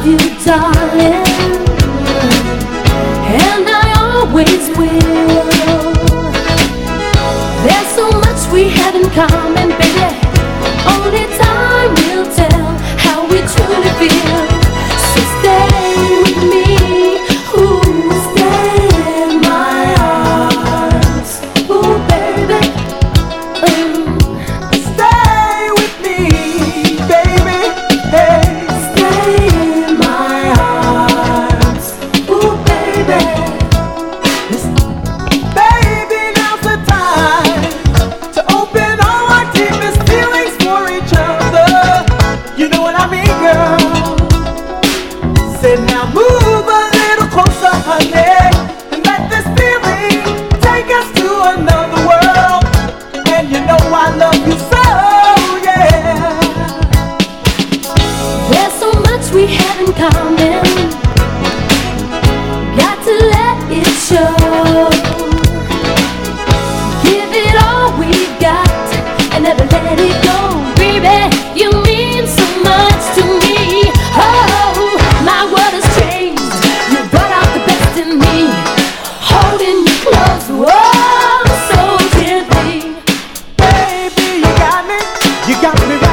you, darling, and I always will. There's so much we have in common, baby. Only time will tell how we truly feel. So stay with me, ooh, stay in my arms, ooh, baby. Stay with me, baby. Hey, Stay in my arms, ooh, baby. baby, now's the time to open all our deepest feelings for each other. You know what I mean, girl? Said now move a little closer, honey, and let this feeling take us to another world. And you know I love you so, yeah. There's so much we have in common. Got to let it show. Give it all we've got and never let it go, baby. You mean so much to me. Oh, my world has changed. You brought out the best in me. Holding you close, oh, so gently. Baby, you got me